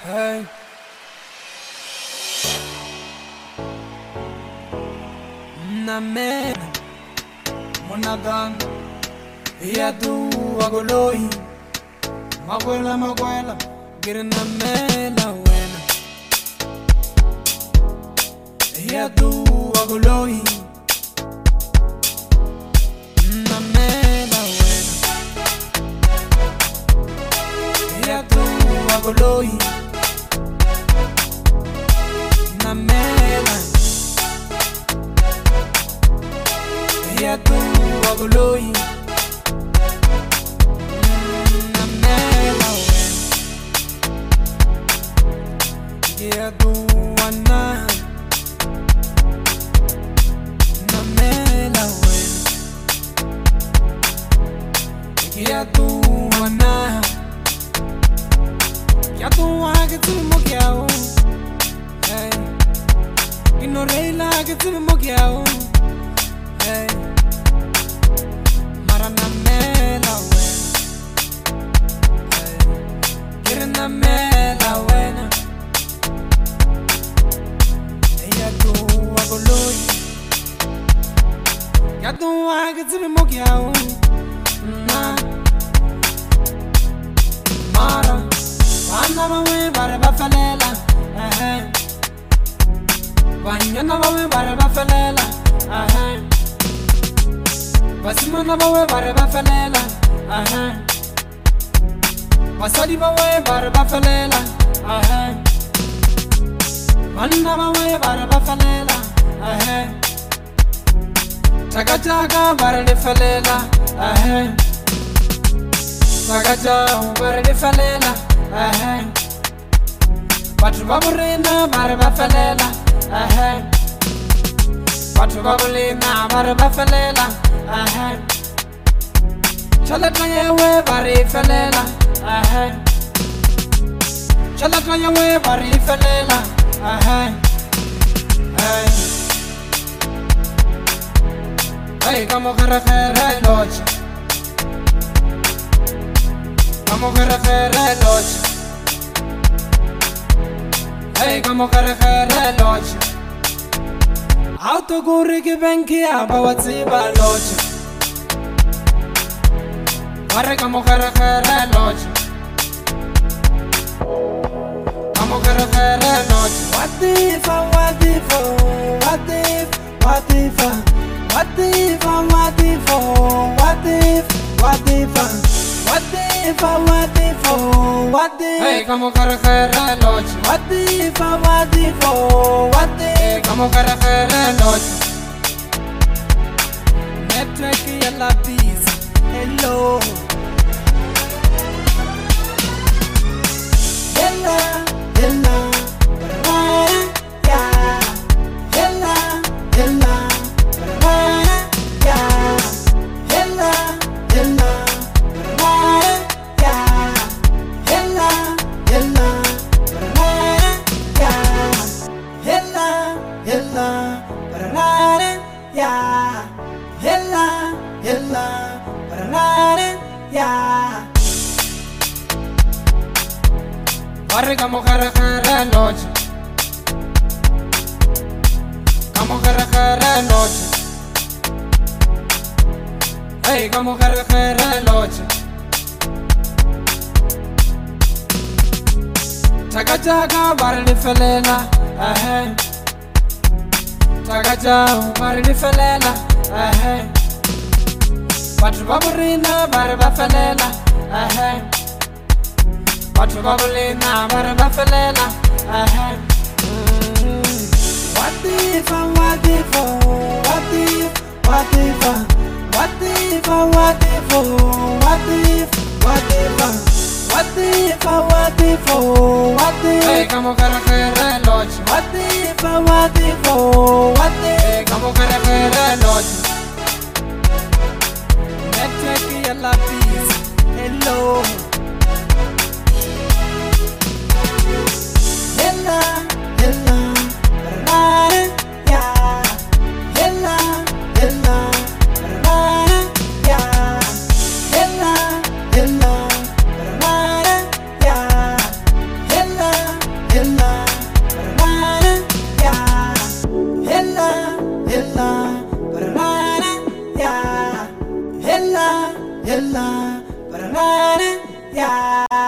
Hey. Namen Monagang Yadu Agoloi Magwela Girnamela Wena Yadu Agoloi Namela Wena Yadu Agoloi Namela Yadu Agoloi Namela Yadu Wana Namela Yadu Wana Yadu Agatu Mogyao Inoreila Agatu Mogyao Maranamela Giranamela Wena Yadu Agoloi Yadu Agatu Mogyao Mara Wana Mawe Barabafalela Wanyana Mawe Barabafalela Wasimana Mawe Barabafalela Wasadi Mawe Barabafalela Wana Mawe Barabafalela Jaga Jaga Barabafalela Jaga Jaga Barabafalela Batu Baburina Barabafalela Batu Babulina Barabafalela Chalata Yawe Barifalela Chalata Yawe Barifalela Hey, como carajera noche Como carajera noche Hey, como carajera noche Autoguri que benki abawatsiba noche Barre como carajera noche Como carajera noche What if, what if, what if, what if, what if, what if, what if, what if, what if, what if, what if Hey, como carajera noche What if, what if, what if Como carajera noche Network y la pizza Hello Hella, hella, yeah. Hella, hella, yeah. Hella, hella, yeah. Hella, hella, yeah. Hella, hella, yeah. Hella, hella, yeah. Barre como carajera noche Como carajera noche Hey, como carajera noche Jaga jaga barre felela Jaga jaga barre felela Batu baburina barre felela Batu Babulina Barabafalela What if, what if, what if, what if, what if, what if, what if, what if, what if, what if, what if Hey, como carajera noche What if, what if, what if Hey, como carajera noche Network y la pizza Hello Hella, hella, yeah. Hella, hella, yeah. Hella, hella, yeah. Hella, Ella, paralana, yeah. Ella, para la, yeah.